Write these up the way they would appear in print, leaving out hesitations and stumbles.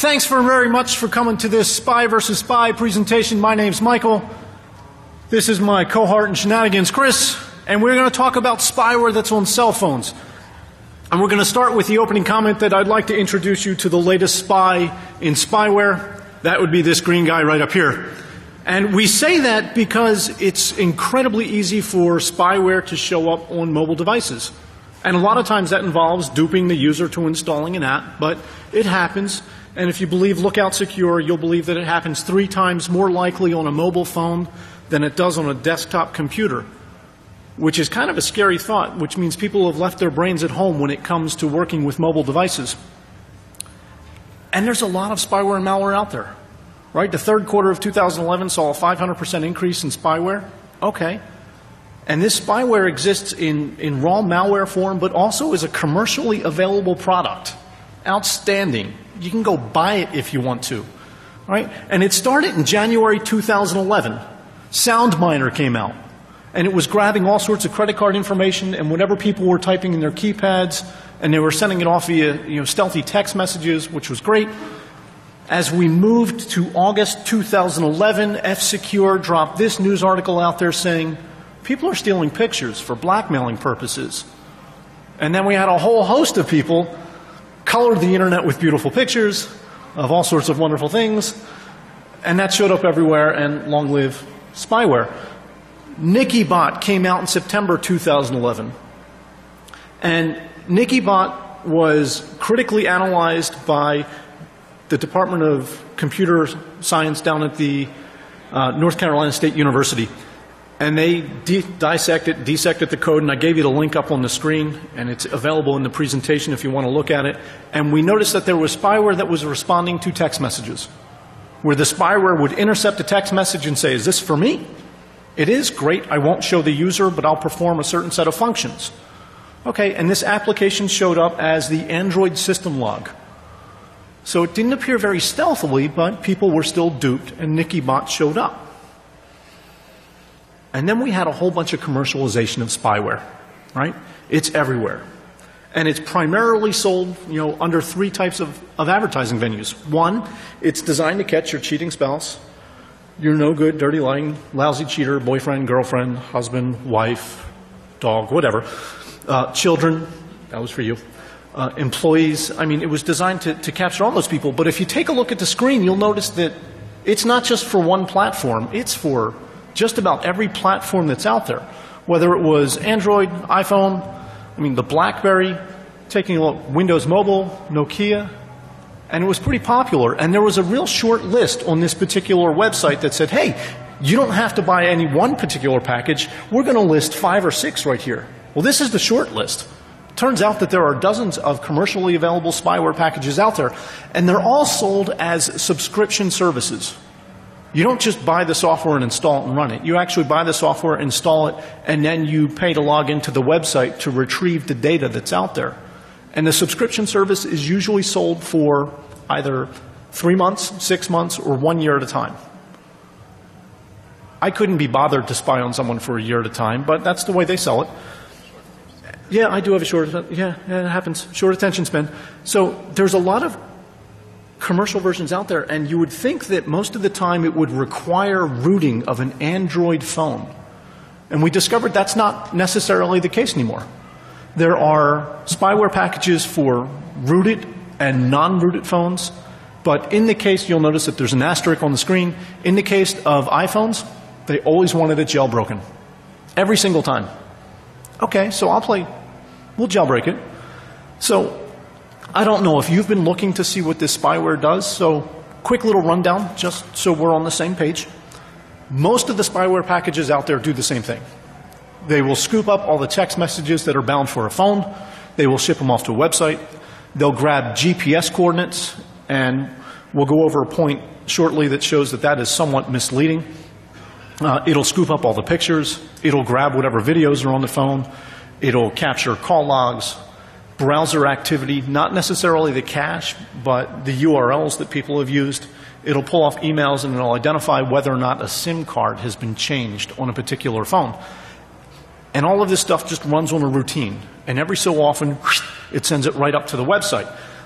Thanks very much for coming to this Spy vs. Spy presentation. My name's Michael. This is my cohort in Shenanigans, Chris, and we're going to talk about spyware that's on cell phones. And we're going to start with the opening comment that I'd like to introduce you to the latest spy in spyware. That would be this green guy right up here. And we say that because it's incredibly easy for spyware to show up on mobile devices. And a lot of times that involves duping the user to installing an app, but it happens. And if you believe Lookout Secure, you'll believe that it happens 3 times more likely on a mobile phone than it does on a desktop computer, which is kind of a scary thought, which means people have left their brains at home when it comes to working with mobile devices. And there's a lot of spyware and malware out there, right? The third quarter of 2011 saw a 500% increase in spyware. Okay. And this spyware exists in raw malware form, but also as a commercially available product. Outstanding. You can go buy it if you want to, right? And it started in January 2011. SoundMiner came out, and it was grabbing all sorts of credit card information and whatever people were typing in their keypads, and they were sending it off via stealthy text messages, which was great. As we moved to August 2011, F-Secure dropped this news article out there saying, people are stealing pictures for blackmailing purposes. And then we had a whole host of people colored the internet with beautiful pictures of all sorts of wonderful things, and that showed up everywhere, and long live spyware. NikiBot came out in September 2011, and NikiBot was critically analyzed by the Department of Computer Science down at the North Carolina State University. And they dissected the code, and I gave you the link up on the screen, and it's available in the presentation if you want to look at it. And we noticed that there was spyware that was responding to text messages, where the spyware would intercept a text message and say, is this for me? It is, great, I won't show the user, but I'll perform a certain set of functions. Okay, and this application showed up as the Android system log. So it didn't appear very stealthily, but people were still duped, and NikiBot showed up. And then we had a whole bunch of commercialization of spyware, right? It's everywhere. And it's primarily sold, under 3 types of advertising venues. 1, it's designed to catch your cheating spouse, your no good, dirty, lying, lousy cheater, boyfriend, girlfriend, husband, wife, dog, whatever. Children, that was for you. Employees, it was designed to capture all those people. But if you take a look at the screen, you'll notice that it's not just for one platform, it's for just about every platform that's out there, whether it was Android, iPhone, the BlackBerry, taking a look, Windows Mobile, Nokia, and it was pretty popular. And there was a real short list on this particular website that said, hey, you don't have to buy any one particular package. We're going to list 5 or 6 right here. Well, this is the short list. Turns out that there are dozens of commercially available spyware packages out there, and they're all sold as subscription services. You don't just buy the software and install it and run it. You actually buy the software, install it, and then you pay to log into the website to retrieve the data that's out there. And the subscription service is usually sold for either 3 months, 6 months, or 1 year at a time. I couldn't be bothered to spy on someone for a year at a time, but that's the way they sell it. Yeah, I do have a short, yeah, it happens, short attention span. So there's a lot of commercial versions out there, and you would think that most of the time it would require rooting of an Android phone. And we discovered that's not necessarily the case anymore. There are spyware packages for rooted and non-rooted phones, but in the case, you'll notice that there's an asterisk on the screen. In the case of iPhones, they always wanted it jailbroken. Every single time. Okay, so we'll jailbreak it. So I don't know if you've been looking to see what this spyware does, so quick little rundown just so we're on the same page. Most of the spyware packages out there do the same thing. They will scoop up all the text messages that are bound for a phone. They will ship them off to a website. They'll grab GPS coordinates, and we'll go over a point shortly that shows that that is somewhat misleading. It'll scoop up all the pictures. It'll grab whatever videos are on the phone. It'll capture call logs, browser activity, not necessarily the cache, but the URLs that people have used. It'll pull off emails, and it'll identify whether or not a SIM card has been changed on a particular phone. And all of this stuff just runs on a routine. And every so often, it sends it right up to the website.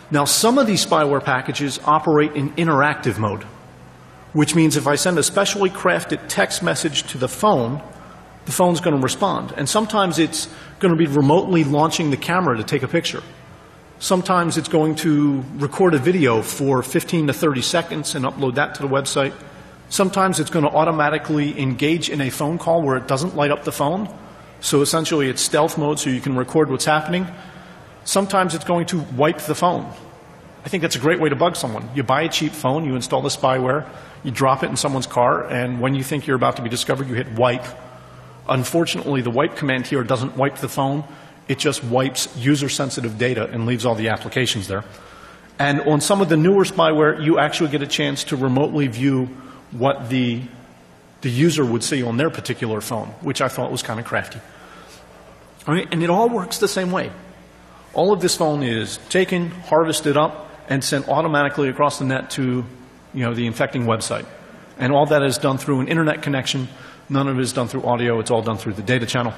Now, some of these spyware packages operate in interactive mode, which means if I send a specially crafted text message to the phone's going to respond. And sometimes it's going to be remotely launching the camera to take a picture. Sometimes it's going to record a video for 15 to 30 seconds and upload that to the website. Sometimes it's going to automatically engage in a phone call where it doesn't light up the phone. So essentially it's stealth mode so you can record what's happening. Sometimes it's going to wipe the phone. I think that's a great way to bug someone. You buy a cheap phone, you install the spyware, you drop it in someone's car, and when you think you're about to be discovered, you hit wipe. Unfortunately, the wipe command here doesn't wipe the phone. It just wipes user-sensitive data and leaves all the applications there. And on some of the newer spyware, you actually get a chance to remotely view what the user would see on their particular phone, which I thought was kind of crafty. All right, and it all works the same way. All of this phone is taken, harvested up, and sent automatically across the net to, the infecting website. And all that is done through an internet connection. None of it is done through audio. It's all done through the data channel.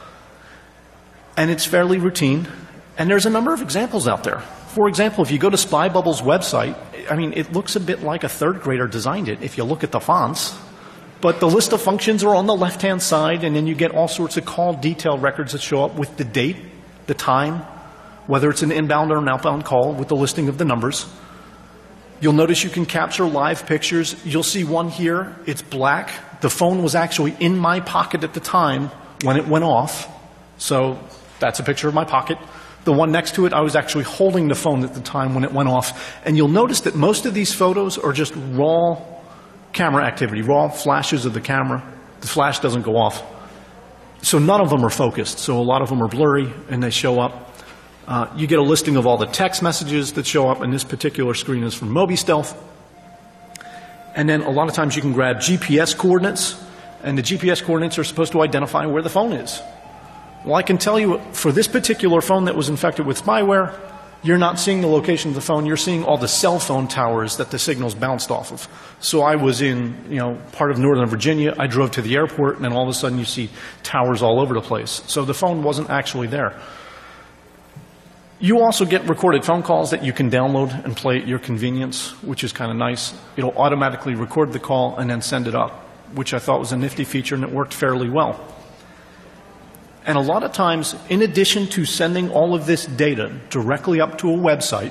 And it's fairly routine. And there's a number of examples out there. For example, if you go to SpyBubble's website, it looks a bit like a third grader designed it if you look at the fonts. But the list of functions are on the left-hand side, and then you get all sorts of call detail records that show up with the date, the time, whether it's an inbound or an outbound call with the listing of the numbers. You'll notice you can capture live pictures. You'll see one here. It's black. The phone was actually in my pocket at the time when it went off. So that's a picture of my pocket. The one next to it, I was actually holding the phone at the time when it went off. And you'll notice that most of these photos are just raw camera activity, raw flashes of the camera. The flash doesn't go off. So none of them are focused. So a lot of them are blurry and they show up. You get a listing of all the text messages that show up, and this particular screen is from MobiStealth. And then a lot of times you can grab GPS coordinates, and the GPS coordinates are supposed to identify where the phone is. Well, I can tell you for this particular phone that was infected with spyware, you're not seeing the location of the phone, you're seeing all the cell phone towers that the signals bounced off of. So I was in, part of Northern Virginia, I drove to the airport, and then all of a sudden you see towers all over the place. So the phone wasn't actually there. You also get recorded phone calls that you can download and play at your convenience, which is kind of nice. It'll automatically record the call and then send it up, which I thought was a nifty feature, and it worked fairly well. And a lot of times, in addition to sending all of this data directly up to a website,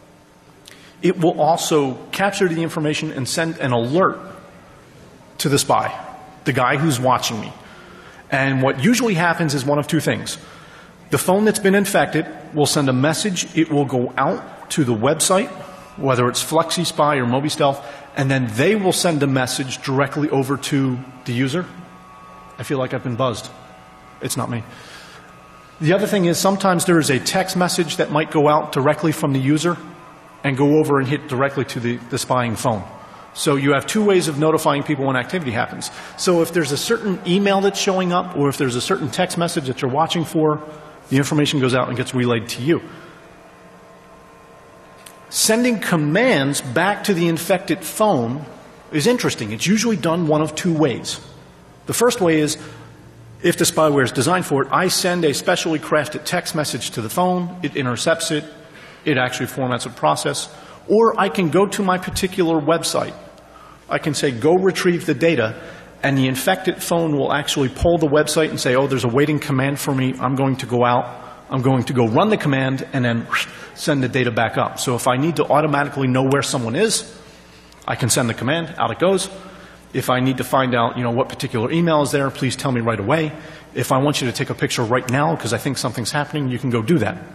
it will also capture the information and send an alert to the spy, the guy who's watching me. And what usually happens is one of two things. The phone that's been infected will send a message. It will go out to the website, whether it's FlexiSpy or MobiStealth, and then they will send a message directly over to the user. I feel like I've been buzzed. It's not me. The other thing is sometimes there is a text message that might go out directly from the user and go over and hit directly to the spying phone. So you have two ways of notifying people when activity happens. So if there's a certain email that's showing up, or if there's a certain text message that you're watching for, the information goes out and gets relayed to you. Sending commands back to the infected phone is interesting. It's usually done one of two ways. The first way is, if the spyware is designed for it, I send a specially crafted text message to the phone, it intercepts it, it actually formats a process, or I can go to my particular website. I can say, go retrieve the data, and the infected phone will actually pull the website and say, oh, there's a waiting command for me, I'm going to go out, I'm going to go run the command, and then send the data back up. So if I need to automatically know where someone is, I can send the command, out it goes. If I need to find out, what particular email is there, please tell me right away. If I want you to take a picture right now because I think something's happening, you can go do that.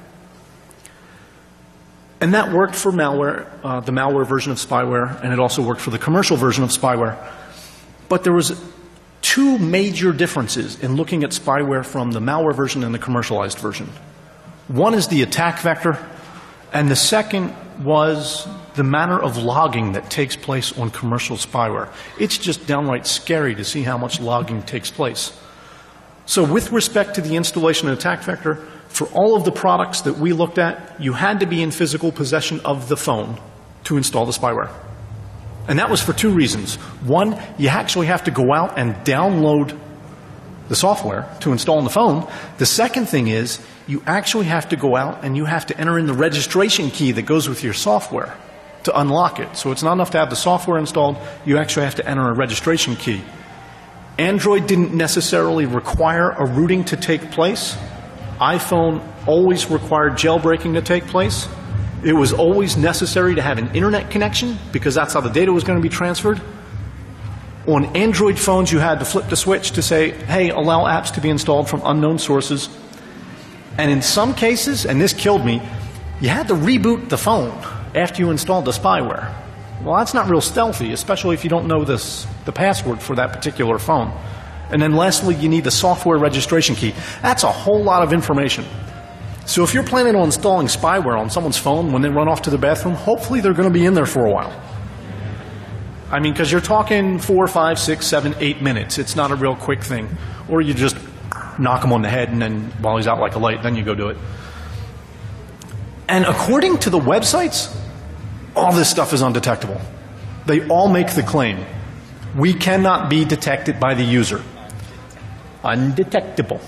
And that worked for malware, the malware version of spyware, and it also worked for the commercial version of spyware. But there was two major differences in looking at spyware from the malware version and the commercialized version. One is the attack vector, and the second was the manner of logging that takes place on commercial spyware. It's just downright scary to see how much logging takes place. So with respect to the installation and attack vector, for all of the products that we looked at, you had to be in physical possession of the phone to install the spyware. And that was for two reasons. One, you actually have to go out and download the software to install on the phone. The second thing is you actually have to go out and you have to enter in the registration key that goes with your software to unlock it. So it's not enough to have the software installed, you actually have to enter a registration key. Android didn't necessarily require a rooting to take place. iPhone always required jailbreaking to take place. It was always necessary to have an internet connection because that's how the data was going to be transferred. On Android phones, you had to flip the switch to say, hey, allow apps to be installed from unknown sources. And in some cases, and this killed me, you had to reboot the phone after you installed the spyware. Well, that's not real stealthy, especially if you don't know the password for that particular phone. And then lastly, you need the software registration key. That's a whole lot of information. So if you're planning on installing spyware on someone's phone when they run off to the bathroom, hopefully they're going to be in there for a while. I mean, because you're talking 4, 5, 6, 7, 8 minutes. It's not a real quick thing. Or you just knock him on the head and then while he's out like a light, then you go do it. And according to the websites, all this stuff is undetectable. They all make the claim. We cannot be detected by the user. Undetectable.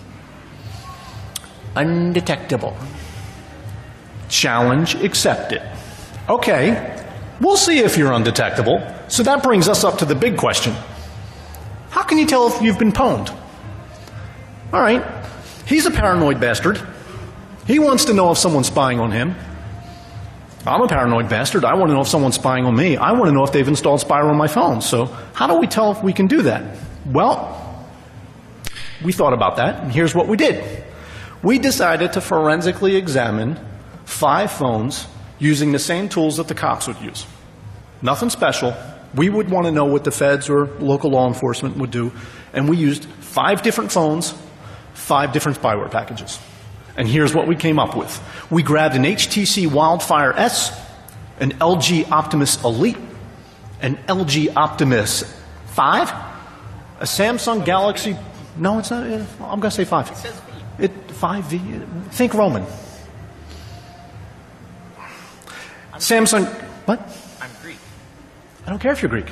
Undetectable. Challenge accepted. Okay, we'll see if you're undetectable. So that brings us up to the big question. How can you tell if you've been pwned? All right, he's a paranoid bastard. He wants to know if someone's spying on him. I'm a paranoid bastard. I want to know if someone's spying on me. I want to know if they've installed spyware on my phone. So how do we tell if we can do that? Well, we thought about that, and here's what we did. We decided to forensically examine 5 phones using the same tools that the cops would use. Nothing special. We would want to know what the feds or local law enforcement would do, and we used 5 different phones, 5 different spyware packages. And here's what we came up with. We grabbed an HTC Wildfire S, an LG Optimus Elite, an LG Optimus 5, a Samsung Galaxy, no it's not, I'm going to say 5. It says V. 5V, think Roman. Samsung, what? I'm Greek. I don't care if you're Greek.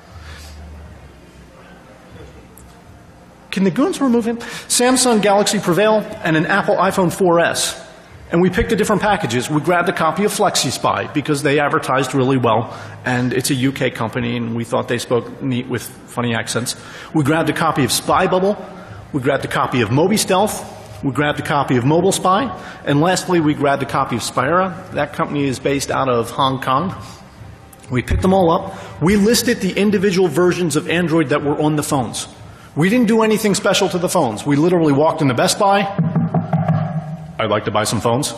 Can the goons remove him? Samsung Galaxy Prevail and an Apple iPhone 4S. And we picked the different packages. We grabbed a copy of FlexiSpy because they advertised really well, and it's a UK company, and we thought they spoke neat with funny accents. We grabbed a copy of Spy Bubble. We grabbed a copy of Moby Stealth. We grabbed a copy of Mobile Spy. And lastly, we grabbed a copy of Spira. That company is based out of Hong Kong. We picked them all up. We listed the individual versions of Android that were on the phones. We didn't do anything special to the phones. We literally walked into Best Buy. I'd like to buy some phones.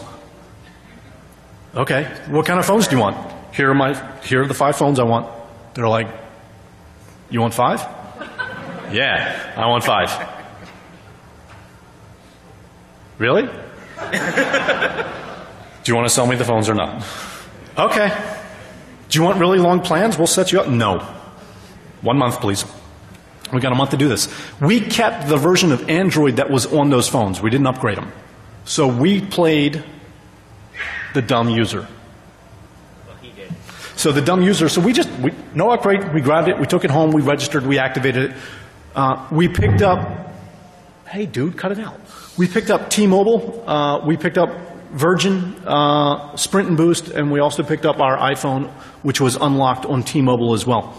Okay, what kind of phones do you want? Here are the 5 phones I want. They're like, you want 5? Yeah, I want 5. Really? Do you want to sell me the phones or not? Okay. Do you want really long plans? We'll set you up. No. 1 month, please. We got a month to do this. We kept the version of Android that was on those phones. We didn't upgrade them. So we played the dumb user. Well, he did. So the dumb user, so no upgrade, we grabbed it, we took it home, we registered, we activated it. We picked up, hey dude, cut it out. We picked up T-Mobile, we picked up Virgin, Sprint and Boost, and we also picked up our iPhone, which was unlocked on T-Mobile as well.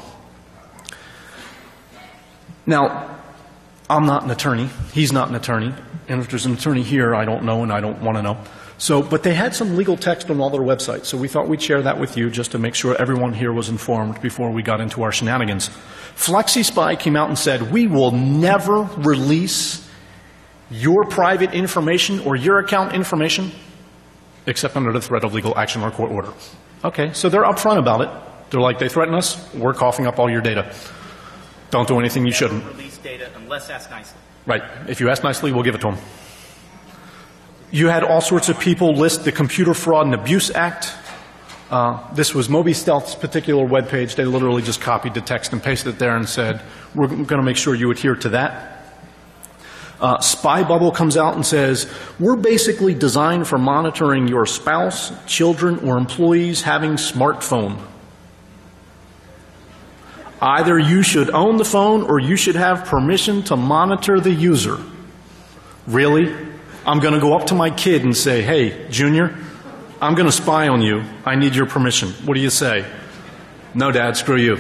Now, I'm not an attorney, he's not an attorney, and if there's an attorney here, I don't know and I don't want to know. So, but they had some legal text on all their websites, so we thought we'd share that with you just to make sure everyone here was informed before we got into our shenanigans. FlexiSpy came out and said, we will never release your private information or your account information except under the threat of legal action or court order. Okay, so they're upfront about it. They're like, they threaten us, we're coughing up all your data. Don't do anything you shouldn't. Release data unless asked nicely. Right. If you ask nicely, we'll give it to them. You had all sorts of people list the Computer Fraud and Abuse Act. This was Moby Stealth's particular webpage. They literally just copied the text and pasted it there and said, we're going to make sure you adhere to that. Spy Bubble comes out and says, we're basically designed for monitoring your spouse, children, or employees having smartphone. Either you should own the phone or you should have permission to monitor the user. Really? I'm going to go up to my kid and say, hey, Junior, I'm going to spy on you. I need your permission. What do you say? No, Dad, screw you.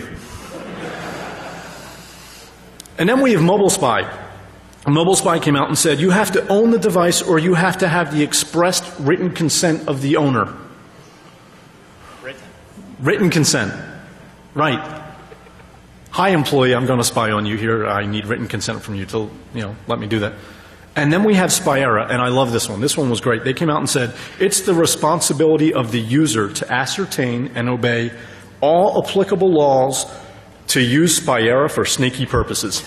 And then we have Mobile Spy. Mobile Spy came out and said, you have to own the device or you have to have the expressed written consent of the owner. Written consent. Right. Hi, employee, I'm going to spy on you here. I need written consent from you to, let me do that. And then we have Spyera, and I love this one. This one was great. They came out and said, it's the responsibility of the user to ascertain and obey all applicable laws to use Spyera for sneaky purposes.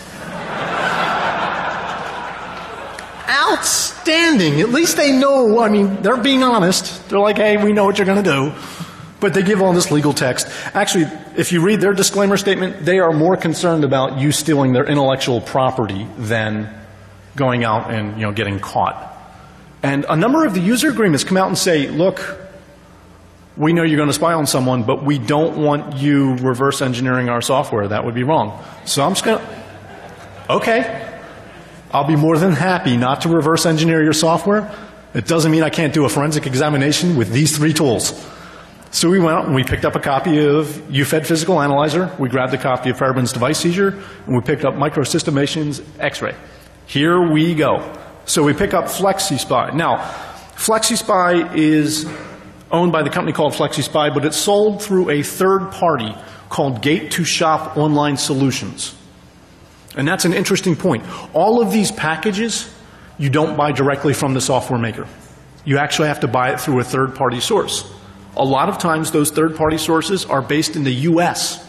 Outstanding. At least they know, they're being honest. They're like, hey, we know what you're going to do. But they give all this legal text. Actually, if you read their disclaimer statement, they are more concerned about you stealing their intellectual property than going out and getting caught. And a number of the user agreements come out and say, look, we know you're going to spy on someone, but we don't want you reverse engineering our software. That would be wrong. So I'm just going to, okay, I'll be more than happy not to reverse engineer your software. It doesn't mean I can't do a forensic examination with these 3 tools. So we went out and we picked up a copy of UFED Physical Analyzer, we grabbed a copy of Fairbairn's Device Seizure, and we picked up Microsystemation's X-Ray. Here we go. So we pick up FlexiSpy. Now, FlexiSpy is owned by the company called FlexiSpy, but it's sold through a third party called Gate2Shop Online Solutions. And that's an interesting point. All of these packages, you don't buy directly from the software maker. You actually have to buy it through a third party source. A lot of times those third-party sources are based in the U.S.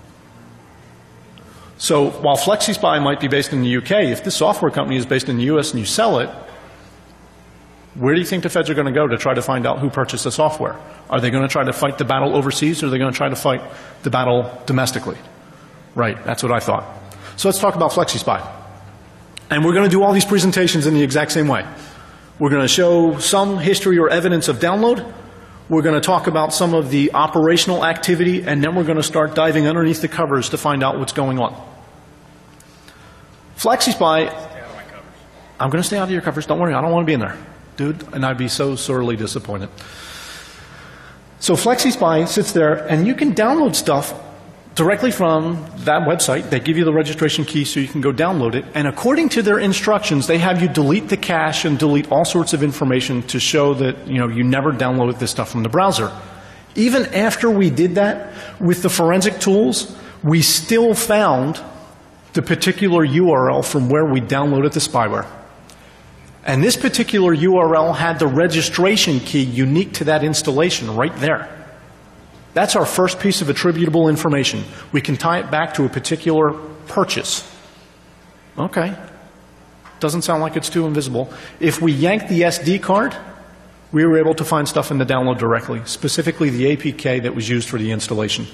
So while FlexiSpy might be based in the UK, if this software company is based in the U.S. and you sell it, where do you think the feds are going to go to try to find out who purchased the software? Are they going to try to fight the battle overseas or are they going to try to fight the battle domestically? Right, that's what I thought. So let's talk about FlexiSpy. And we're going to do all these presentations in the exact same way. We're going to show some history or evidence of download. We're going to talk about some of the operational activity, and then we're going to start diving underneath the covers to find out what's going on. FlexiSpy, I'm going to stay out of your covers. Don't worry, I don't want to be in there. Dude, and I'd be so sorely disappointed. So FlexiSpy sits there, and you can download stuff directly from that website. They give you the registration key so you can go download it. And according to their instructions, they have you delete the cache and delete all sorts of information to show that you never downloaded this stuff from the browser. Even after we did that, with the forensic tools, we still found the particular URL from where we downloaded the spyware. And this particular URL had the registration key unique to that installation right there. That's our first piece of attributable information. We can tie it back to a particular purchase. Okay. Doesn't sound like it's too invisible. If we yank the SD card, we were able to find stuff in the download directly, specifically the APK that was used for the installation.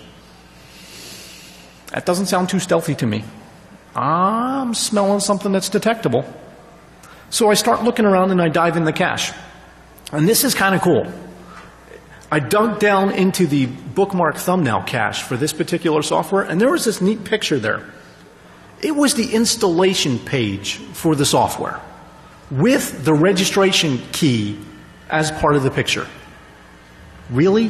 That doesn't sound too stealthy to me. I'm smelling something that's detectable. So I start looking around and I dive in the cache. And this is kind of cool. I dug down into the bookmark thumbnail cache for this particular software, and there was this neat picture there. It was the installation page for the software with the registration key as part of the picture. Really?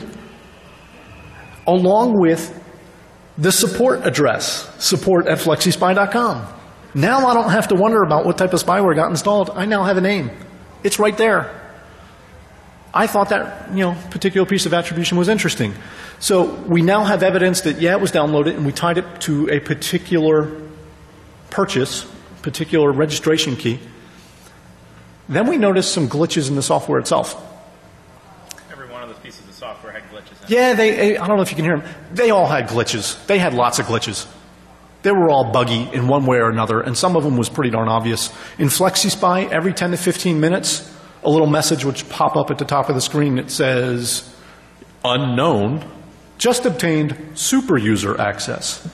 Along with the support address, support@flexispy.com. Now I don't have to wonder about what type of spyware got installed. I now have a name. It's right there. I thought that, particular piece of attribution was interesting. So we now have evidence that, yeah, it was downloaded, and we tied it to a particular purchase, particular registration key. Then we noticed some glitches in the software itself. Every one of those pieces of software had glitches in it. Yeah, I don't know if you can hear them. They all had glitches. They had lots of glitches. They were all buggy in one way or another, and some of them was pretty darn obvious. In FlexiSpy, every 10 to 15 minutes, a little message would pop up at the top of the screen that says, unknown, just obtained super user access.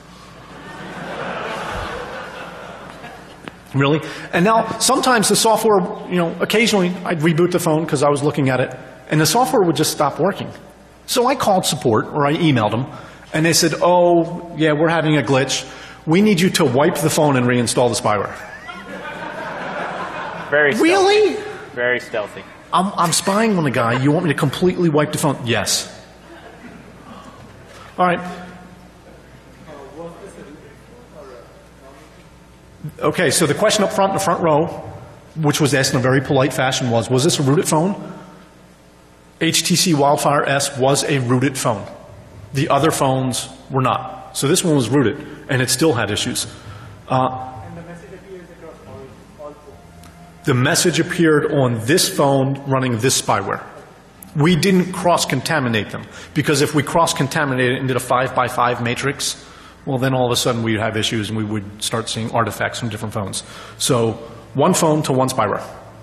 Really? And now, sometimes the software, occasionally I'd reboot the phone because I was looking at it, and the software would just stop working. So I called support, or I emailed them, And they said, oh, yeah, we're having a glitch. We need you to wipe the phone and reinstall the spyware. Very stealthy. Really? Very stealthy. I'm spying on the guy. You want me to completely wipe the phone? Yes. All right. Okay, so the question up front in the front row, which was asked in a very polite fashion, was this a rooted phone? HTC Wildfire S was a rooted phone. The other phones were not. So this one was rooted, and it still had issues. And the message appears across all phones. The message appeared on this phone running this spyware. We didn't cross-contaminate them, because if we cross-contaminated it and did a 5x5 matrix, well, then all of a sudden we'd have issues and we would start seeing artifacts from different phones. So one phone to one spyware.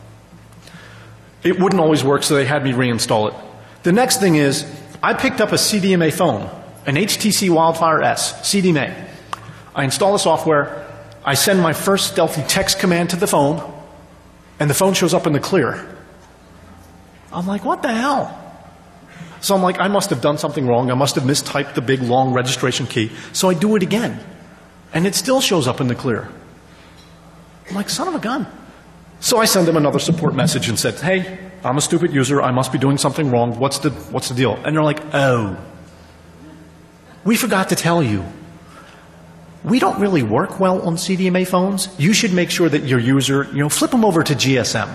It wouldn't always work, so they had me reinstall it. The next thing is, I picked up a CDMA phone, an HTC Wildfire S, CDMA. I install the software, I send my first stealthy text command to the phone, and the phone shows up in the clear. I'm like, what the hell? So I'm like, I must have done something wrong. I must have mistyped the big, long registration key. So I do it again. And it still shows up in the clear. I'm like, son of a gun. So I send them another support message and said, hey, I'm a stupid user. I must be doing something wrong. What's the deal? And they're like, oh, we forgot to tell you. We don't really work well on CDMA phones. You should make sure that your user, flip them over to GSM.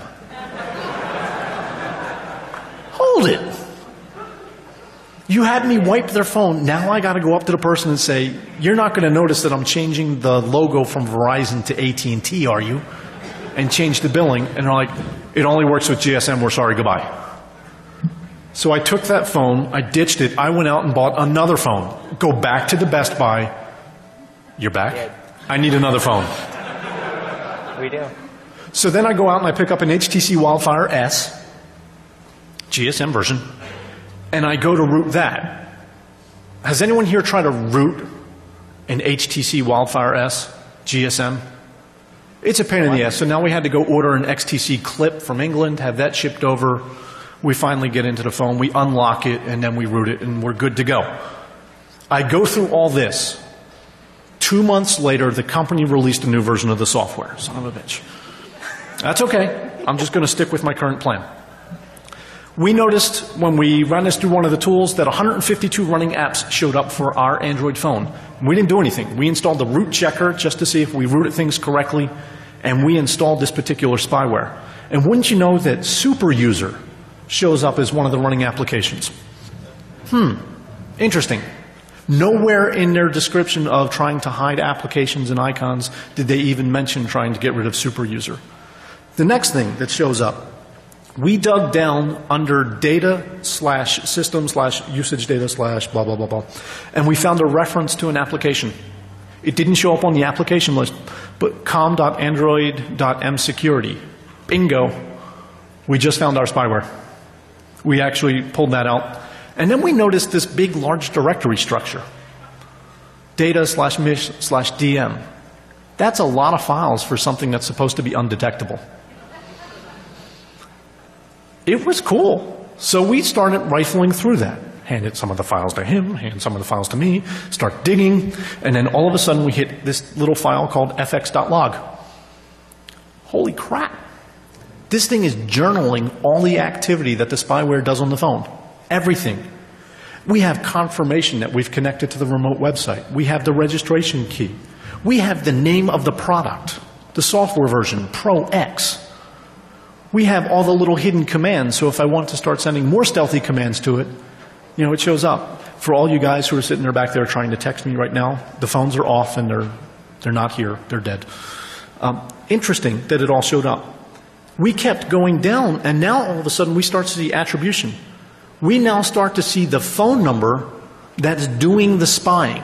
Hold it. You had me wipe their phone. Now I got to go up to the person and say, you're not going to notice that I'm changing the logo from Verizon to AT&T, are you? And change the billing. And they're like, it only works with GSM. We're sorry. Goodbye. So I took that phone. I ditched it. I went out and bought another phone. Go back to the Best Buy. You're back? Yeah. I need another phone. We do. So then I go out and I pick up an HTC Wildfire S, GSM version, and I go to root that. Has anyone here tried to root an HTC Wildfire S GSM? It's a pain in the ass. So now we had to go order an XTC clip from England, have that shipped over. We finally get into the phone, we unlock it, and then we root it, and we're good to go. I go through all this. 2 months later, the company released a new version of the software. Son of a bitch. That's okay. I'm just going to stick with my current plan. We noticed when we ran this through one of the tools that 152 running apps showed up for our Android phone. We didn't do anything. We installed the root checker just to see if we rooted things correctly, and we installed this particular spyware. And wouldn't you know that Super User shows up as one of the running applications? Interesting. Nowhere in their description of trying to hide applications and icons did they even mention trying to get rid of Super User. The next thing that shows up, we dug down under data/system/usage data/ blah, blah, blah, blah, and we found a reference to an application. It didn't show up on the application list, but com.android.msecurity. Bingo. We just found our spyware. We actually pulled that out. And then we noticed this big, large directory structure. Data/mish/dm. That's a lot of files for something that's supposed to be undetectable. It was cool. So we started rifling through that. Handed some of the files to him, handed some of the files to me, start digging, and then all of a sudden we hit this little file called fx.log. Holy crap. This thing is journaling all the activity that the spyware does on the phone. Everything. We have confirmation that we've connected to the remote website. We have the registration key. We have the name of the product, the software version, Pro X. We have all the little hidden commands, so if I want to start sending more stealthy commands to it, it shows up. For all you guys who are sitting there back there trying to text me right now, the phones are off and they're not here, they're dead. Interesting that it all showed up. We kept going down, and now all of a sudden we start to see attribution. We now start to see the phone number that's doing the spying.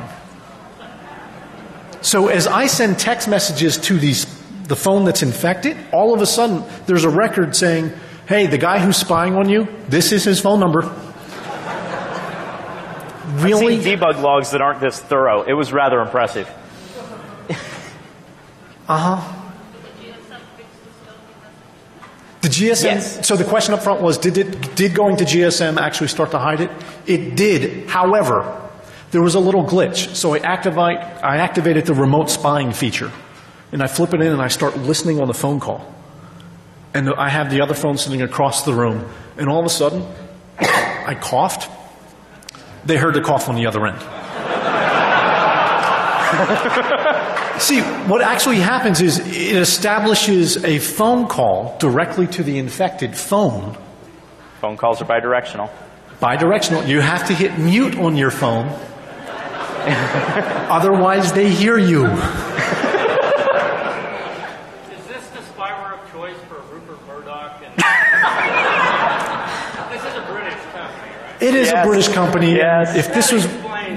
So as I send text messages to the phone that's infected, all of a sudden there's a record saying, hey, the guy who's spying on you, this is his phone number. Really? I've seen debug logs that aren't this thorough. It was rather impressive. The GSM, yes. So the question up front was, did going to GSM actually start to hide it? It did. However, There was a little glitch, so I activated the remote spying feature. And I flip it in and I start listening on the phone call. And I have the other phone sitting across the room. And all of a sudden, I coughed. They heard the cough on the other end. See, what actually happens is it establishes a phone call directly to the infected phone. Phone calls are bidirectional. Bidirectional. You have to hit mute on your phone. Otherwise, they hear you. Is this the spyware of choice for Rupert Murdoch? And this is a British company, right? It is a British company. Yes. If this was,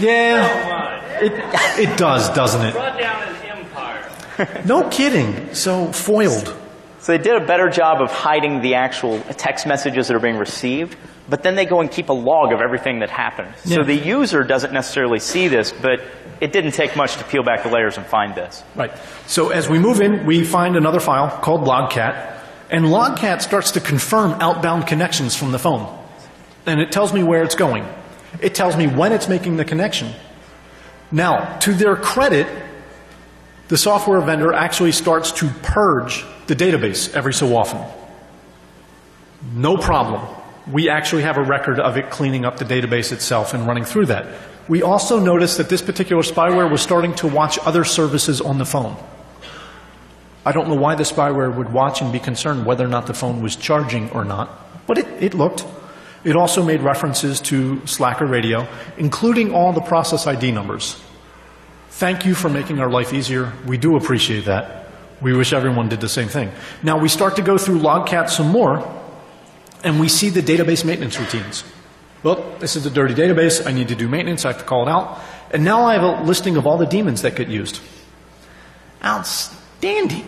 it does, doesn't it? Brought down an empire. No kidding. So foiled. So they did a better job of hiding the actual text messages that are being received, but then they go and keep a log of everything that happened. Yeah. So the user doesn't necessarily see this, but it didn't take much to peel back the layers and find this. Right. So as we move in, we find another file called Logcat, and Logcat starts to confirm outbound connections from the phone. And it tells me where it's going. It tells me when it's making the connection. Now, to their credit, the software vendor actually starts to purge the database every so often. No problem. We actually have a record of it cleaning up the database itself and running through that. We also noticed that this particular spyware was starting to watch other services on the phone. I don't know why the spyware would watch and be concerned whether or not the phone was charging or not, but it looked. It also made references to Slacker Radio, including all the process ID numbers. Thank you for making our life easier. We do appreciate that. We wish everyone did the same thing. Now we start to go through Logcat some more, and we see the database maintenance routines. Well, this is a dirty database. I need to do maintenance. I have to call it out. And now I have a listing of all the daemons that get used. Outstanding.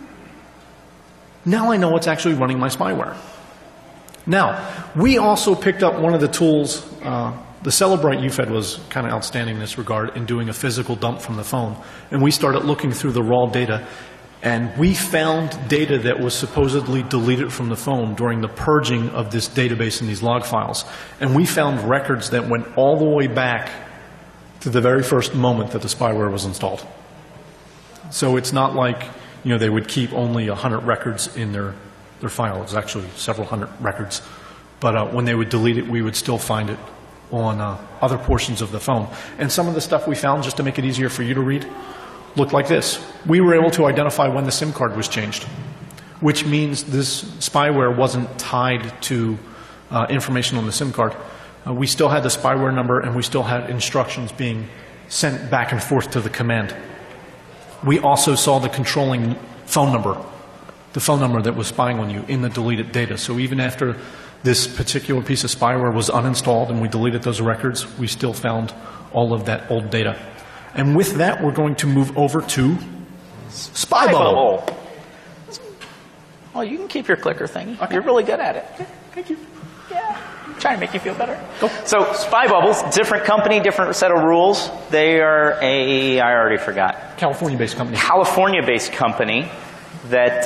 Now I know what's actually running my spyware. Now, we also picked up one of the tools. The Celebrite UFED was kind of outstanding in this regard in doing a physical dump from the phone. And we started looking through the raw data. And we found data that was supposedly deleted from the phone during the purging of this database and these log files. And we found records that went all the way back to the very first moment that the spyware was installed. So it's not like, you know, they would keep only 100 records in their file. It was actually several hundred records. But when they would delete it, we would still find it on other portions of the phone. And some of the stuff we found, just to make it easier for you to read, looked like this. We were able to identify when the SIM card was changed, which means this spyware wasn't tied to information on the SIM card. We still had the spyware number, and we still had instructions being sent back and forth to the command. We also saw the controlling phone number, the phone number that was spying on you in the deleted data. So even after this particular piece of spyware was uninstalled and we deleted those records, we still found all of that old data. And with that, we're going to move over to SpyBubble. Oh, you can keep your clicker thing. Okay. You're really good at it. Okay. Thank you. Yeah. I'm trying to make you feel better. Go. So SpyBubble, different company, different set of rules. They are I already forgot. California-based company. California-based company that,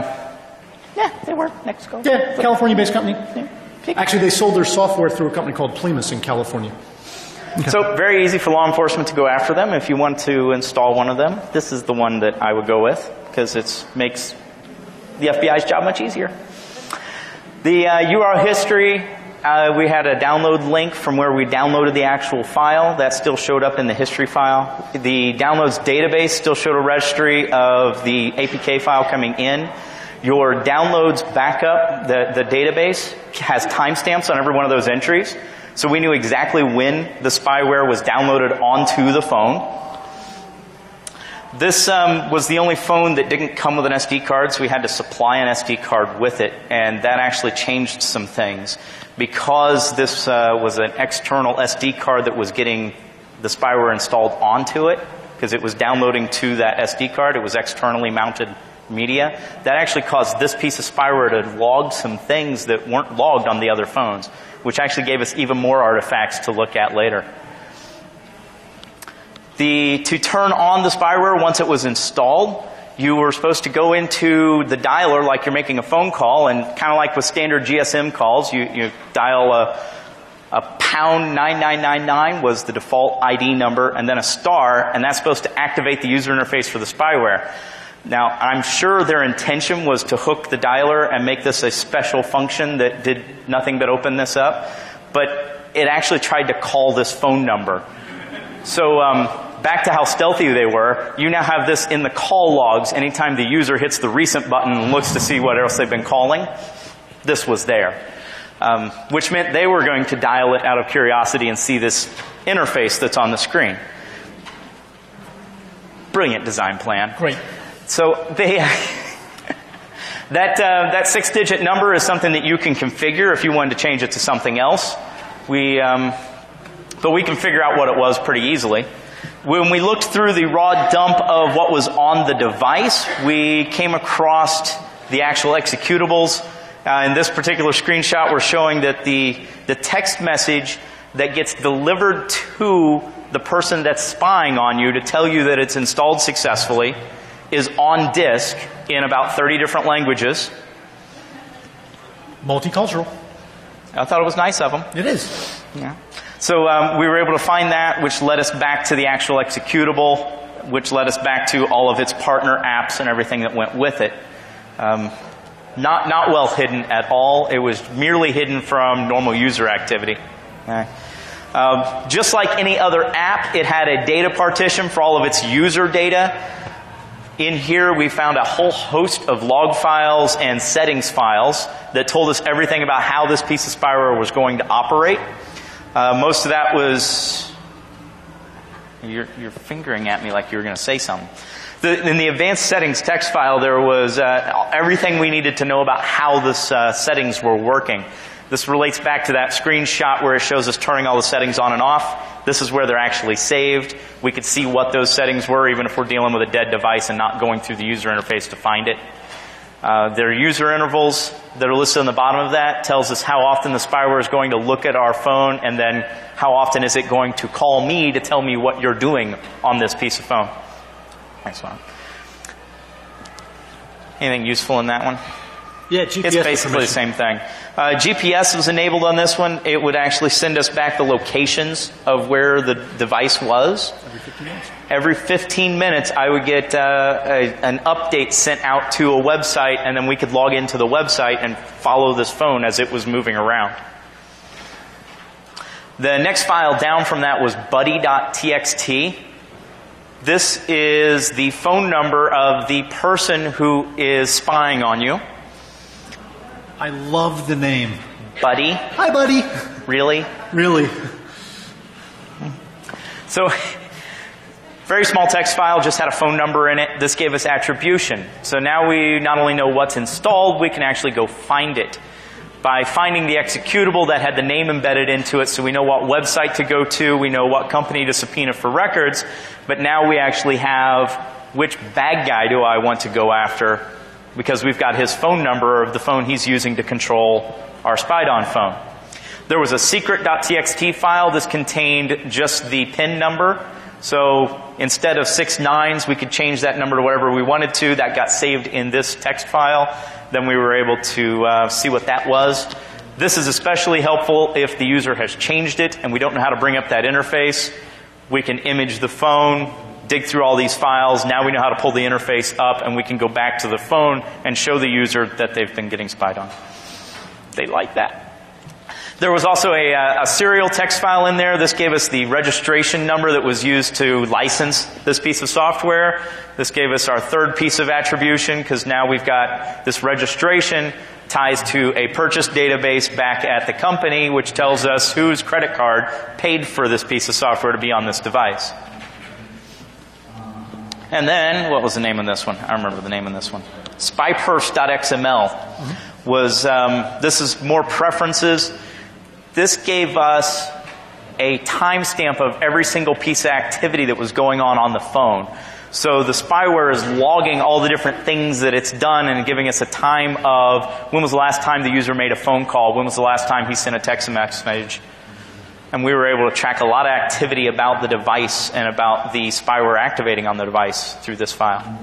they were. Next, go. Yeah, California-based company. Yeah. Actually, they sold their software through a company called Plemus in California. Okay. So very easy for law enforcement to go after them. If you want to install one of them, this is the one that I would go with because it makes the FBI's job much easier. The URL history, we had a download link from where we downloaded the actual file. That still showed up in the history file. The downloads database still showed a registry of the APK file coming in. Your downloads backup, the database, has timestamps on every one of those entries. So we knew exactly when the spyware was downloaded onto the phone. This was the only phone that didn't come with an SD card, so we had to supply an SD card with it, and that actually changed some things. Because this was an external SD card that was getting the spyware installed onto it, because it was downloading to that SD card, it was externally mounted media, that actually caused this piece of spyware to log some things that weren't logged on the other phones, which actually gave us even more artifacts to look at later. To turn on the spyware once it was installed, you were supposed to go into the dialer like you're making a phone call, and kind of like with standard GSM calls, you dial a pound 9999 was the default ID number, and then a star, and that's supposed to activate the user interface for the spyware. Now, I'm sure their intention was to hook the dialer and make this a special function that did nothing but open this up, but it actually tried to call this phone number. So back to how stealthy they were, you now have this in the call logs anytime the user hits the recent button and looks to see what else they've been calling. This was there. Which meant they were going to dial it out of curiosity and see this interface that's on the screen. Brilliant design plan. Great. So they, that 6-digit number is something that you can configure if you wanted to change it to something else. But we can figure out what it was pretty easily. When we looked through the raw dump of what was on the device, we came across the actual executables. In this particular screenshot, we're showing that the text message that gets delivered to the person that's spying on you to tell you that it's installed successfully is on disk in about 30 different languages. Multicultural. I thought it was nice of them. It is. Yeah. So we were able to find that, which led us back to the actual executable, which led us back to all of its partner apps and everything that went with it. Not well hidden at all. It was merely hidden from normal user activity. Okay. Just like any other app, it had a data partition for all of its user data. In here, we found a whole host of log files and settings files that told us everything about how this piece of spyware was going to operate. Most of that was... You're fingering at me like you were going to say something. In the advanced settings text file, there was everything we needed to know about how this settings were working. This relates back to that screenshot where it shows us turning all the settings on and off. This is where they're actually saved. We could see what those settings were even if we're dealing with a dead device and not going through the user interface to find it. There are user intervals that are listed on the bottom of that. Tells us how often the spyware is going to look at our phone, and then how often is it going to call me to tell me what you're doing on this piece of phone. Thanks, Juan. Anything useful in that one? Yeah, GPS. It's basically the same thing. GPS was enabled on this one. It would actually send us back the locations of where the device was. Every 15 minutes? Every 15 minutes, I would get an update sent out to a website, and then we could log into the website and follow this phone as it was moving around. The next file down from that was buddy.txt. This is the phone number of the person who is spying on you. I love the name. Buddy? Hi, buddy. Really? Really? So, very small text file, just had a phone number in it. This gave us attribution. So now we not only know what's installed, we can actually go find it. By finding the executable that had the name embedded into it, so we know what website to go to, we know what company to subpoena for records, but now we actually have which bad guy do I want to go after, because we've got his phone number of the phone he's using to control our spied on phone. There was a secret.txt file. This contained just the PIN number. So instead of 6 nines, we could change that number to whatever we wanted to. That got saved in this text file. Then we were able to see what that was. This is especially helpful if the user has changed it and we don't know how to bring up that interface. We can image the phone, dig through all these files. Now we know how to pull the interface up, and we can go back to the phone and show the user that they've been getting spied on. They like that. There was also a serial text file in there. This gave us the registration number that was used to license this piece of software. This gave us our third piece of attribution, because now we've got this registration ties to a purchase database back at the company, which tells us whose credit card paid for this piece of software to be on this device. And then, what was the name of this one? I remember the name of this one. Spyperf.xml was, this is more preferences. This gave us a timestamp of every single piece of activity that was going on the phone. So the spyware is logging all the different things that it's done and giving us a time of when was the last time the user made a phone call, when was the last time he sent a text message. And we were able to track a lot of activity about the device and about the spyware activating on the device through this file.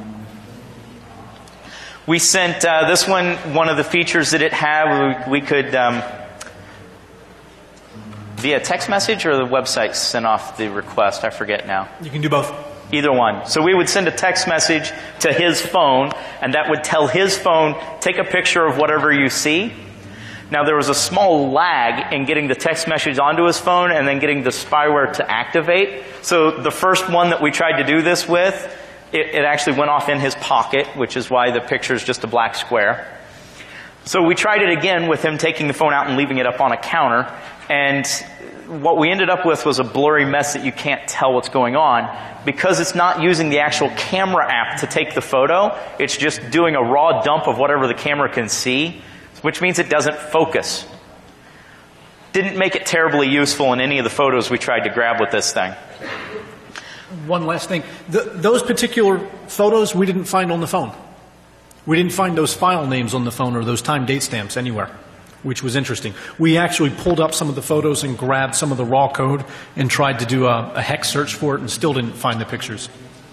We sent this one of the features that it had, we could via text message or the website sent off the request? I forget now. You can do both. Either one. So we would send a text message to his phone, and that would tell his phone, take a picture of whatever you see. Now there was a small lag in getting the text message onto his phone and then getting the spyware to activate. So the first one that we tried to do this with, it actually went off in his pocket, which is why the picture is just a black square. So we tried it again with him taking the phone out and leaving it up on a counter, and what we ended up with was a blurry mess that you can't tell what's going on. Because it's not using the actual camera app to take the photo, it's just doing a raw dump of whatever the camera can see, which means it doesn't focus. Didn't make it terribly useful in any of the photos we tried to grab with this thing. One last thing. Those particular photos we didn't find on the phone. We didn't find those file names on the phone or those time date stamps anywhere, which was interesting. We actually pulled up some of the photos and grabbed some of the raw code and tried to do a hex search for it and still didn't find the pictures.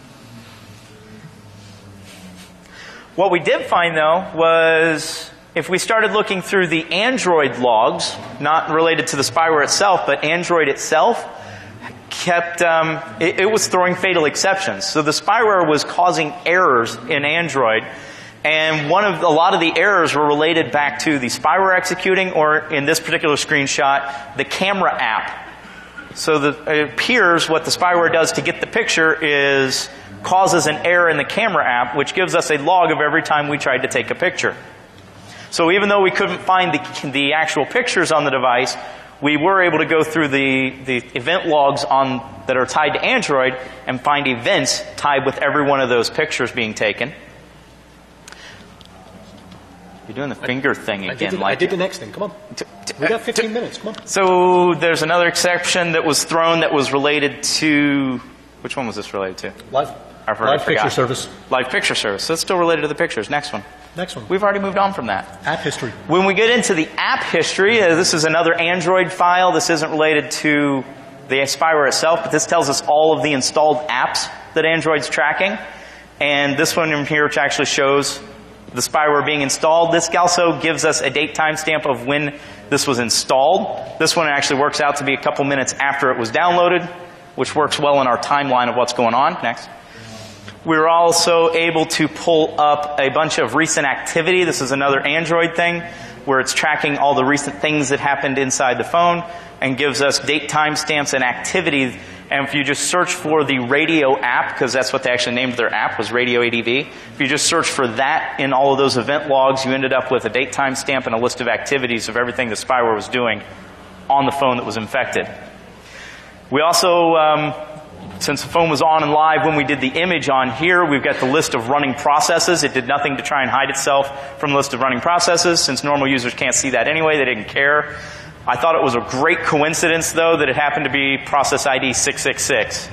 What we did find, though, was if we started looking through the Android logs, not related to the spyware itself, but Android itself, kept, it was throwing fatal exceptions. So the spyware was causing errors in Android. And a lot of the errors were related back to the spyware executing, or in this particular screenshot, the camera app. So it appears what the spyware does to get the picture is causes an error in the camera app, which gives us a log of every time we tried to take a picture. So even though we couldn't find the actual pictures on the device, we were able to go through the event logs that are tied to Android and find events tied with every one of those pictures being taken. You're doing the finger thing again. I did the next thing. Come on. We got 15 minutes. Come on. So there's another exception that was thrown that was related to... Which one was this related to? Live picture service. Live picture service. So it's still related to the pictures. Next one. Next one. We've already moved on from that. App history. When we get into the app history, this is another Android file. This isn't related to the spyware itself, but this tells us all of the installed apps that Android's tracking. And this one in here, which actually shows the spyware being installed. This also gives us a date timestamp of when this was installed. This one actually works out to be a couple minutes after it was downloaded, which works well in our timeline of what's going on. Next. We're also able to pull up a bunch of recent activity. This is another Android thing where it's tracking all the recent things that happened inside the phone and gives us date timestamps and activities. And if you just search for the radio app, because that's what they actually named their app, was Radio ADV. If you just search for that in all of those event logs, you ended up with a date timestamp and a list of activities of everything the spyware was doing on the phone that was infected. We also, since the phone was on and live when we did the image on here, we've got the list of running processes. It did nothing to try and hide itself from the list of running processes. Since normal users can't see that anyway, they didn't care. I thought it was a great coincidence, though, that it happened to be process ID 666.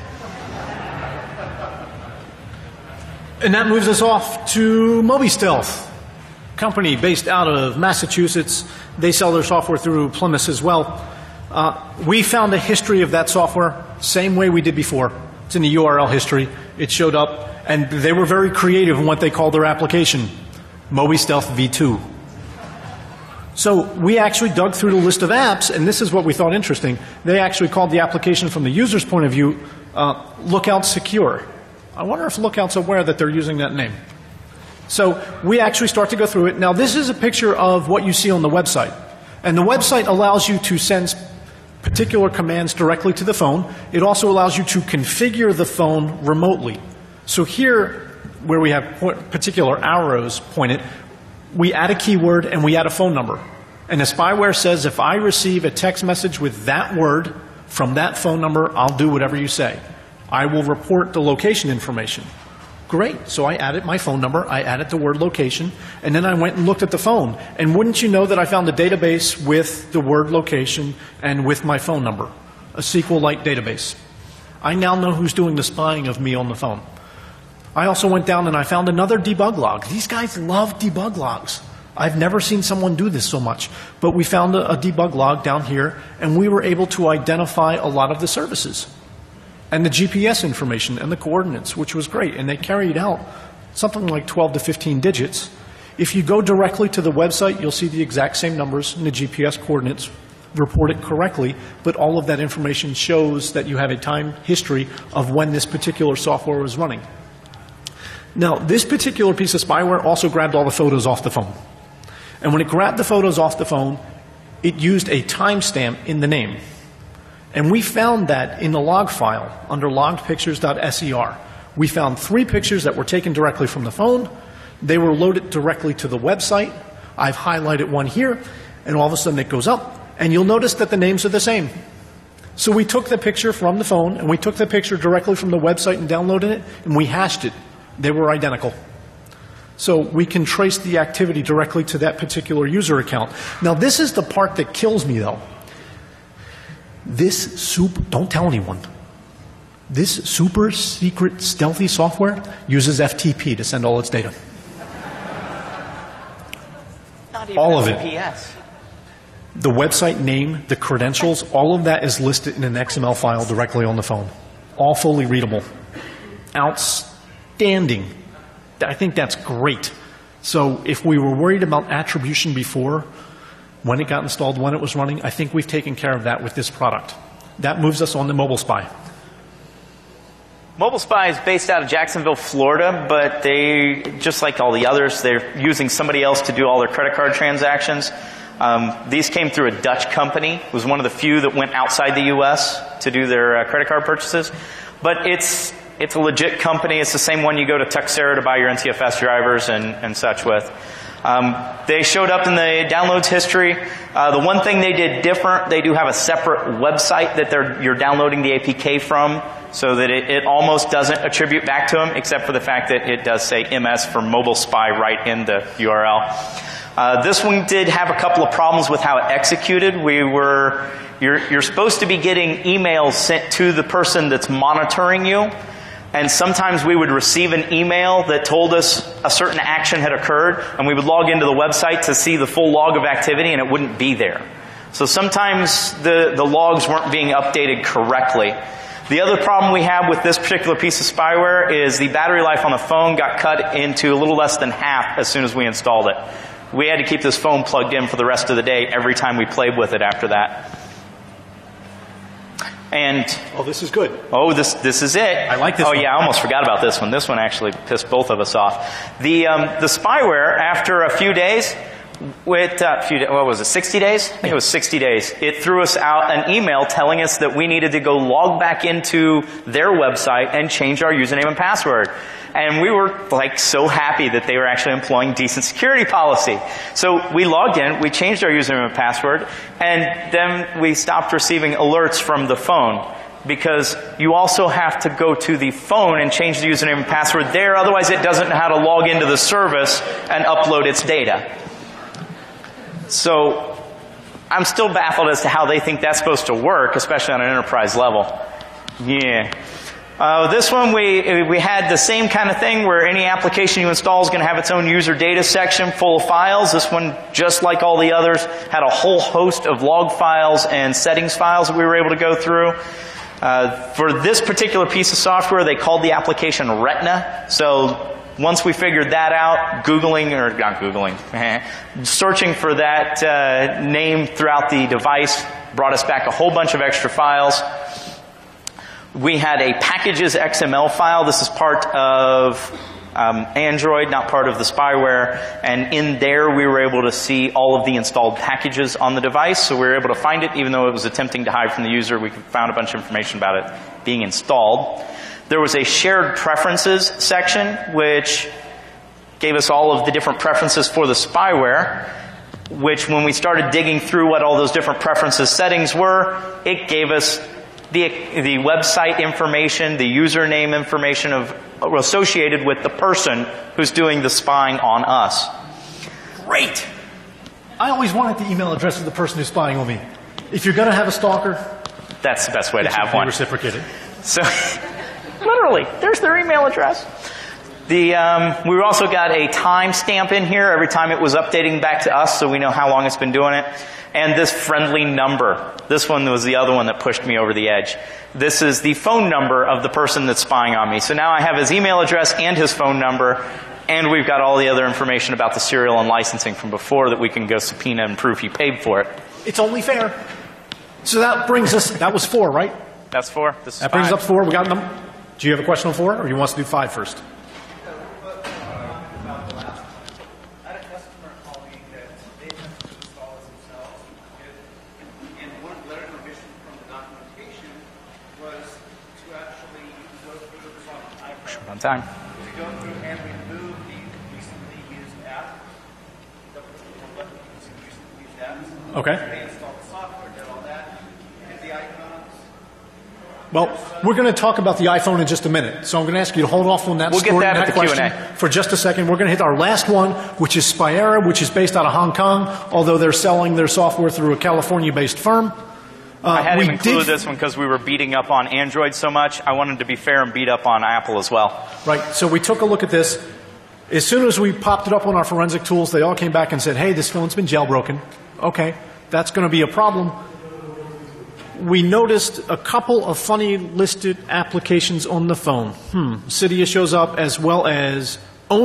And that moves us off to MobiStealth, company based out of Massachusetts. They sell their software through Plymouth as well. We found a history of that software, same way we did before. It's in the URL history. It showed up, and they were very creative in what they called their application, MobiStealth V2. So we actually dug through the list of apps, and this is what we thought interesting. They actually called the application from the user's point of view, Lookout Secure. I wonder if Lookout's aware that they're using that name. So we actually start to go through it. Now this is a picture of what you see on the website. And the website allows you to send particular commands directly to the phone. It also allows you to configure the phone remotely. So here, where we have particular arrows pointed, we add a keyword and we add a phone number. And the spyware says if I receive a text message with that word from that phone number, I'll do whatever you say. I will report the location information. Great. So I added my phone number, I added the word location, and then I went and looked at the phone. And wouldn't you know that I found a database with the word location and with my phone number, a SQL-like database. I now know who's doing the spying of me on the phone. I also went down and I found another debug log. These guys love debug logs. I've never seen someone do this so much. But we found a debug log down here, and we were able to identify a lot of the services and the GPS information and the coordinates, which was great. And they carried out something like 12 to 15 digits. If you go directly to the website, you'll see the exact same numbers and the GPS coordinates report it correctly, but all of that information shows that you have a time history of when this particular software was running. Now, this particular piece of spyware also grabbed all the photos off the phone. And when it grabbed the photos off the phone, it used a timestamp in the name. And we found that in the log file under loggedpictures.ser. We found 3 pictures that were taken directly from the phone. They were loaded directly to the website. I've highlighted one here, and all of a sudden it goes up, and you'll notice that the names are the same. So we took the picture from the phone, and we took the picture directly from the website and downloaded it, and we hashed it. They were identical. So we can trace the activity directly to that particular user account. Now, this is the part that kills me, though. Don't tell anyone. This super secret stealthy software uses FTP to send all its data. Not even all of it. VPS. The website name, the credentials, all of that is listed in an XML file directly on the phone. All fully readable. Outstanding. I think that's great. So if we were worried about attribution before, when it got installed, when it was running, I think we've taken care of that with this product. That moves us on to Mobile Spy. Mobile Spy is based out of Jacksonville, Florida, but they, just like all the others, they're using somebody else to do all their credit card transactions. These came through a Dutch company. It was one of the few that went outside the U.S. to do their credit card purchases. But it's a legit company. It's the same one you go to Tuxera to buy your NCFS drivers and such with. They showed up in the downloads history. The one thing they did different, they do have a separate website that you're downloading the APK from, so that it almost doesn't attribute back to them, except for the fact that it does say MS for Mobile Spy right in the URL. This one did have a couple of problems with how it executed. You're supposed to be getting emails sent to the person that's monitoring you. And sometimes we would receive an email that told us a certain action had occurred, and we would log into the website to see the full log of activity, and it wouldn't be there. So sometimes the logs weren't being updated correctly. The other problem we have with this particular piece of spyware is the battery life on the phone got cut into a little less than half as soon as we installed it. We had to keep this phone plugged in for the rest of the day every time we played with it after that. And oh, this is good. Oh, this is it. I like this one. Oh yeah, I almost forgot about this one. This one actually pissed both of us off. The spyware, after a few days, what was it, 60 days? I think it was 60 days. It threw us out an email telling us that we needed to go log back into their website and change our username and password. And we were like so happy that they were actually employing decent security policy. So we logged in, we changed our username and password, and then we stopped receiving alerts from the phone. Because you also have to go to the phone and change the username and password there, otherwise it doesn't know how to log into the service and upload its data. So I'm still baffled as to how they think that's supposed to work, especially on an enterprise level. Yeah. This one, we had the same kind of thing where any application you install is going to have its own user data section full of files. This one, just like all the others, had a whole host of log files and settings files that we were able to go through. For this particular piece of software, they called the application Retina. So once we figured that out, searching for that name throughout the device brought us back a whole bunch of extra files. We had a packages XML file. This is part of Android, not part of the spyware. And in there, we were able to see all of the installed packages on the device. So we were able to find it, even though it was attempting to hide from the user. We found a bunch of information about it being installed. There was a shared preferences section, which gave us all of the different preferences for the spyware, which when we started digging through what all those different preferences settings were, it gave us the website information, the username information associated with the person who's doing the spying on us. Great! I always wanted the email address of the person who's spying on me. If you're going to have a stalker, that's the best way to have one. Reciprocated. So, literally, there's their email address. We also got a timestamp in here every time it was updating back to us, so we know how long it's been doing it. And this friendly number. This one was the other one that pushed me over the edge. This is the phone number of the person that's spying on me. So now I have his email address and his phone number, and we've got all the other information about the serial and licensing from before that we can go subpoena and prove he paid for it. It's only fair. So that brings us, that was 4, right? That's 4. This is That brings 5. us up 4. We got them. Do you have a question on 4, or you want us to do 5 first? I had a customer call me that they have to install it themselves, and one letter of mission from the documentation was to actually go through the iPhone, On time. to go through and remove the recently used app, the recently used apps. Okay. They installed the software, did all that, did the icons. Well, we're going to talk about the iPhone in just a minute, so I'm going to ask you to hold off on that We'll get story that and at the question Q&A. for just a second. We're going to hit our last one, which is Spyera, which is based out of Hong Kong, although they're selling their software through a California-based firm. I had we to include did- this one because we were beating up on Android so much. I wanted to be fair and beat up on Apple as well. Right, so we took a look at this. As soon as we popped it up on our forensic tools, they all came back and said, hey, this phone's been jailbroken. Okay, that's going to be a problem. We noticed a couple of funny listed applications on the phone. Cydia shows up as well as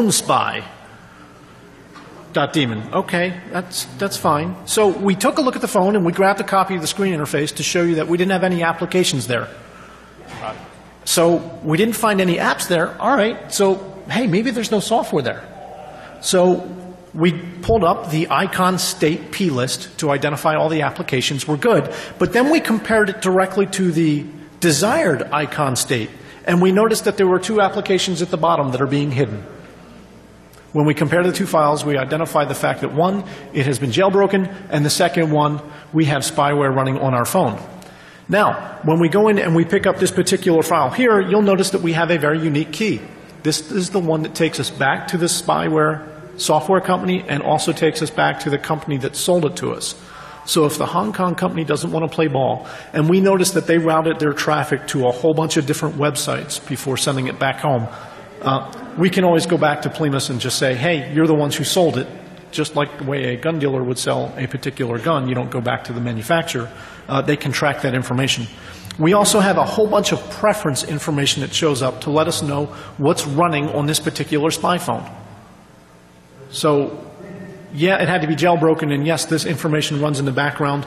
OwnSpy.Daemon. Okay, that's fine. So we took a look at the phone and we grabbed a copy of the screen interface to show you that we didn't have any applications there. So we didn't find any apps there. All right, so hey, maybe there's no software there. So we pulled up the icon state P list to identify all the applications. We're good. But then we compared it directly to the desired icon state, and we noticed that there were 2 applications at the bottom that are being hidden. When we compared the 2 files, we identified the fact that one, it has been jailbroken, and the second one, we have spyware running on our phone. Now, when we go in and we pick up this particular file here, you'll notice that we have a very unique key. This is the one that takes us back to the spyware software company and also takes us back to the company that sold it to us. So if the Hong Kong company doesn't want to play ball, and we notice that they routed their traffic to a whole bunch of different websites before sending it back home, we can always go back to Plimus and just say, hey, you're the ones who sold it. Just like the way a gun dealer would sell a particular gun, you don't go back to the manufacturer. They can track that information. We also have a whole bunch of preference information that shows up to let us know what's running on this particular spy phone. So, yeah, it had to be jailbroken, and yes, this information runs in the background.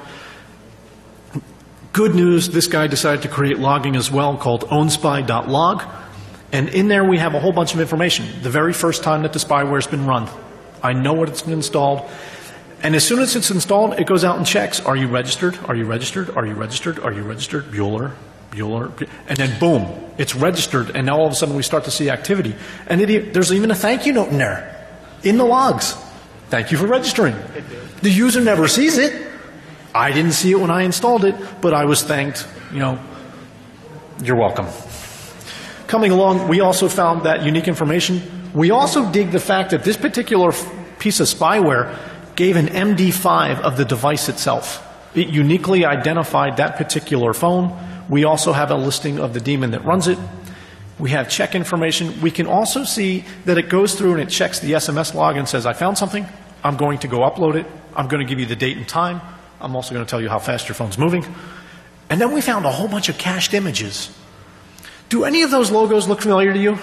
Good news, this guy decided to create logging as well called ownspy.log, and in there we have a whole bunch of information. The very first time that the spyware has been run. I know what it's been installed, and as soon as it's installed, it goes out and checks, are you registered? Are you registered? Are you registered? Are you registered? Bueller, and then boom, it's registered, and now all of a sudden we start to see activity. And there's even a thank you note in there. In the logs. Thank you for registering. The user never sees it. I didn't see it when I installed it, but I was thanked. You're welcome. Coming along, we also found that unique information. We also dig the fact that this particular piece of spyware gave an MD5 of the device itself. It uniquely identified that particular phone. We also have a listing of the daemon that runs it. We have check information. We can also see that it goes through and it checks the SMS log and says, I found something. I'm going to go upload it. I'm going to give you the date and time. I'm also going to tell you how fast your phone's moving. And then we found a whole bunch of cached images. Do any of those logos look familiar to you?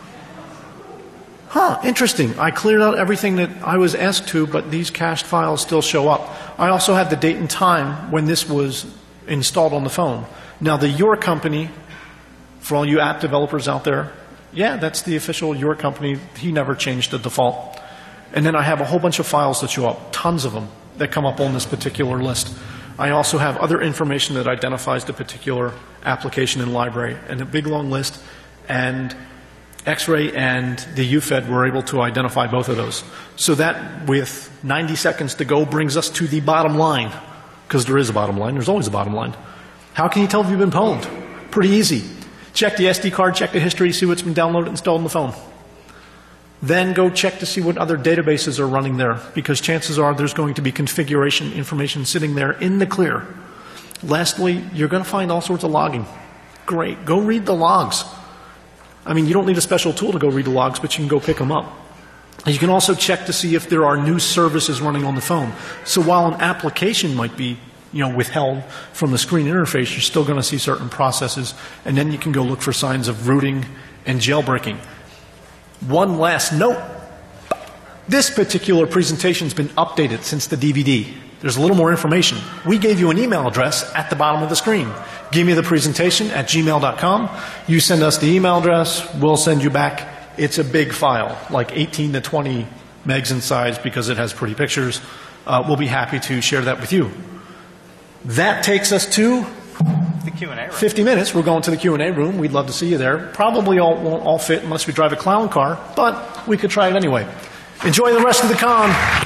Interesting. I cleared out everything that I was asked to, but these cached files still show up. I also have the date and time when this was installed on the phone. Now, the Your Company, for all you app developers out there, yeah, that's the official Your Company. He never changed the default. And then I have a whole bunch of files that show up, tons of them, that come up on this particular list. I also have other information that identifies the particular application and library, and a big long list, and X-Ray and the UFED were able to identify both of those. So that, with 90 seconds to go, brings us to the bottom line, because there is a bottom line. There's always a bottom line. How can you tell if you've been pwned? Pretty easy. Check the SD card, check the history, see what's been downloaded and installed on the phone. Then go check to see what other databases are running there, because chances are there's going to be configuration information sitting there in the clear. Lastly, you're going to find all sorts of logging. Great. Go read the logs. I mean, you don't need a special tool to go read the logs, but you can go pick them up. And you can also check to see if there are new services running on the phone. So while an application might be withheld from the screen interface, you're still going to see certain processes, and then you can go look for signs of rooting and jailbreaking. One last note. This particular presentation's been updated since the DVD. There's a little more information. We gave you an email address at the bottom of the screen. Give me the presentation at gmail.com. You send us the email address, we'll send you back. It's a big file, like 18 to 20 megs in size because it has pretty pictures. We'll be happy to share that with you. That takes us to The Q&A room. 50 minutes. We're going to the Q&A room. We'd love to see you there. Probably won't all fit unless we drive a clown car, but we could try it anyway. Enjoy the rest of the con.